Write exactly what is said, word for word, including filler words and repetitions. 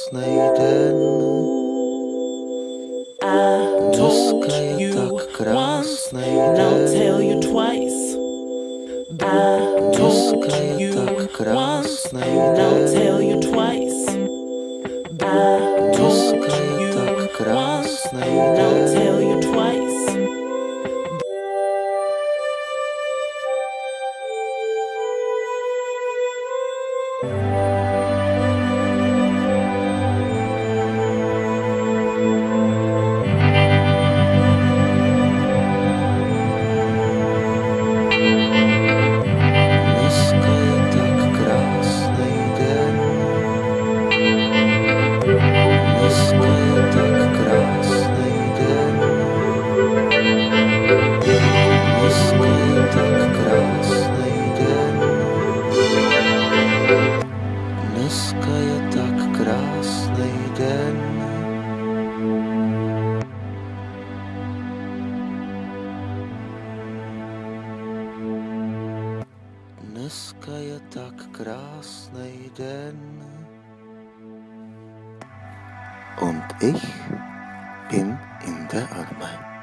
krásnej den. Dneska je tak krásnej den. Dneska je tak krásnej den. Dneska je tak krásnej den. Dneska je tak krásnej den. Dneska je tak krásnej den. Und ich bin in der Arme.